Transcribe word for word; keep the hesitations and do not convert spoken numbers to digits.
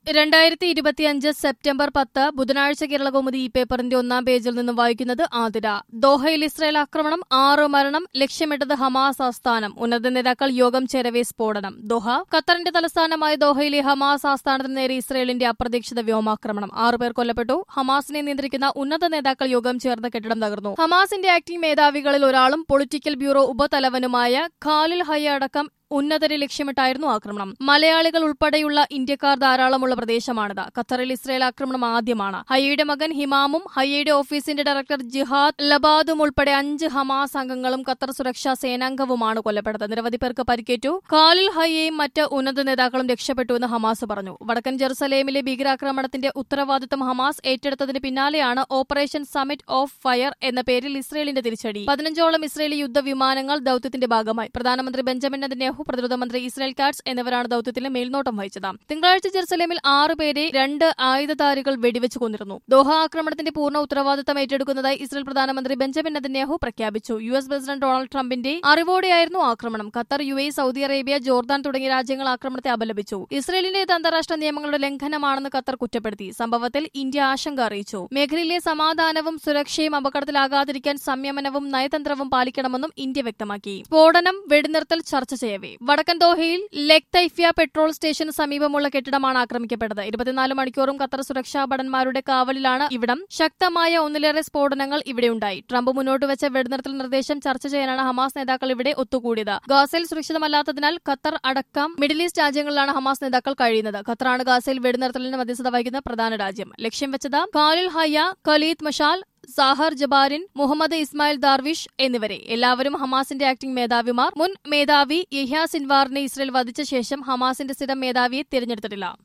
രണ്ടായിരത്തി ഇരുപത്തിയഞ്ച് സെപ്റ്റംബർ പത്ത് ബുധനാഴ്ച കേരളകൗമുദി ഈ പേപ്പറിന്റെ ഒന്നാം പേജിൽ നിന്നും വായിക്കുന്നത് ആതിര. ദോഹയിൽ ഇസ്രായേൽ ആക്രമണം, ആറ് മരണം, ലക്ഷ്യമിട്ടത് ഹമാസ് ആസ്ഥാനം. ഉന്നത നേതാക്കൾ യോഗം ചേരവെ സ്ഫോടനം. ദോഹ. ഖത്തറിന്റെ തലസ്ഥാനമായ ദോഹയിലെ ഹമാസ് ആസ്ഥാനത്തിന് നേരെ ഇസ്രായേലിന്റെ അപ്രതീക്ഷിത വ്യോമാക്രമണം. ആറുപേർ കൊല്ലപ്പെട്ടു. ഹമാസിനെ നിയന്ത്രിക്കുന്ന ഉന്നത നേതാക്കൾ യോഗം ചേർന്ന കെട്ടിടം തകർന്നു. ഹമാസിന്റെ ആക്ടിംഗ് മേധാവികളിൽ ഒരാളും പൊളിറ്റിക്കൽ ബ്യൂറോ ഉപതലവനുമായ ഖാലിൽ ഹയ്യ അടക്കം ഉന്നതരെ ലക്ഷ്യമിട്ടായിരുന്നു ആക്രമണം. മലയാളികൾ ഉൾപ്പെടെയുള്ള ഇന്ത്യക്കാർ ധാരാളമുള്ള പ്രദേശമാണിത്. ഖത്തറിൽ ഇസ്രായേൽ ആക്രമണം ആദ്യമാണ്. ഹയ്യയുടെ മകൻ ഹിമാമും ഹയ്യയുടെ ഓഫീസിന്റെ ഡയറക്ടർ ജിഹാദ് ലബാദും ഉൾപ്പെടെ അഞ്ച് ഹമാസ് അംഗങ്ങളും ഖത്തർ സുരക്ഷാ സേനാംഗവുമാണ് കൊല്ലപ്പെട്ടത്. നിരവധി പേർക്ക് പരിക്കേറ്റു. ഖാലിൽ ഹയ്യയും മറ്റ് ഉന്നത നേതാക്കളും രക്ഷപ്പെട്ടുവെന്ന് ഹമാസ് പറഞ്ഞു. വടക്കൻ ജെറുസലേമിലെ ഭീകരാക്രമണത്തിന്റെ ഉത്തരവാദിത്തം ഹമാസ് ഏറ്റെടുത്തതിന് പിന്നാലെയാണ് ഓപ്പറേഷൻ സമിറ്റ് ഓഫ് ഫയർ എന്ന പേരിൽ ഇസ്രായേലിന്റെ തിരിച്ചടി. പതിനഞ്ചോളം ഇസ്രായേലി യുദ്ധവിമാനങ്ങൾ ദൌത്യത്തിന്റെ ഭാഗമായി. പ്രധാനമന്ത്രി ബെഞ്ചമിൻ നെതന്യാഹു, പ്രതിരോധ മന്ത്രി ഇസ്രായേൽ കാറ്റ്സ് എന്നിവരാണ് ദൌത്യത്തിന് മേൽനോട്ടം വഹിച്ചത്. തിങ്കളാഴ്ച ജെറുസലേമിൽ ആറുപേരെ രണ്ട് ആയുധധാരികൾ വെടിവെച്ച് കൊന്നിരുന്നു. ദോഹ ആക്രമണത്തിന്റെ പൂർണ്ണ ഉത്തരവാദിത്തം ഏറ്റെടുക്കുന്നതായി ഇസ്രായേൽ പ്രധാനമന്ത്രി ബെഞ്ചമിൻ നെതന്യാഹു പ്രഖ്യാപിച്ചു. യു എസ് പ്രസിഡന്റ് ഡൊണാൾഡ് ട്രംപിന്റെ അറിവോടെയായിരുന്നു ആക്രമണം. Qatar, U A, Saudi Arabia, Jordan തുടങ്ങിയ രാജ്യങ്ങൾ ആക്രമണത്തെ അപലപിച്ചു. ഇസ്രായേലിന്റേത് അന്താരാഷ്ട്ര നിയമങ്ങളുടെ ലംഘനമാണെന്ന് ഖത്തർ കുറ്റപ്പെടുത്തി. സംഭവത്തിൽ ഇന്ത്യ ആശങ്ക അറിയിച്ചു. മേഖലയിലെ സമാധാനവും സുരക്ഷയും അപകടത്തിലാകാതിരിക്കാൻ സംയമനവും നയതന്ത്രവും പാലിക്കണമെന്നും ഇന്ത്യ വ്യക്തമാക്കി. സ്ഫോടനം, വെടിനിർത്തൽ ചർച്ച ചെയ്യവേ. വടക്കൻ ദോഹയിൽ ലെക് തൈഫിയ പെട്രോൾ സ്റ്റേഷന് സമീപമുള്ള കെട്ടിടമാണ് ആക്രമിക്കപ്പെട്ടത്. ഇരുപത്തിനാല് മണിക്കൂറും ഖത്തർ സുരക്ഷാ ഭടന്മാരുടെ കാവലിലാണ് ഇവിടം. ശക്തമായ ഒന്നിലേറെ സ്ഫോടനങ്ങൾ ഇവിടെയുണ്ടായി. ട്രംപ് മുന്നോട്ട് വെച്ച വെടിനിർത്തൽ നിർദ്ദേശം ചർച്ച ചെയ്യാനാണ് ഹമാസ് നേതാക്കൾ ഇവിടെ ഒത്തുകൂടിയത്. ഗാസയിൽ സുരക്ഷിതമല്ലാത്തതിനാൽ ഖത്തർ അടക്കം മിഡിൽ ഈസ്റ്റ് രാജ്യങ്ങളിലാണ് ഹമാസ് നേതാക്കൾ കഴിയുന്നത്. ഖത്തറാണ് ഗാസയിൽ വെടിനിർത്തലിന് മധ്യസ്ഥത വഹിക്കുന്ന പ്രധാന രാജ്യം. ലക്ഷ്യം വെച്ചത് Khalil Hayya, Khalid Mashal, Zaher Jabarin, Muhammad Ismail Darwish എന്നിവരെ. എല്ലാവരും ഹമാസിന്റെ ആക്ടിംഗ് മേധാവിമാർ. മുൻ മേധാവി യഹ്യ സിൻവാറിനെ ഇസ്രായേൽ വധിച്ച ശേഷം ഹമാസിന്റെ സ്ഥിരം മേധാവിയെ തിരഞ്ഞെടുത്തിട്ടില്ല.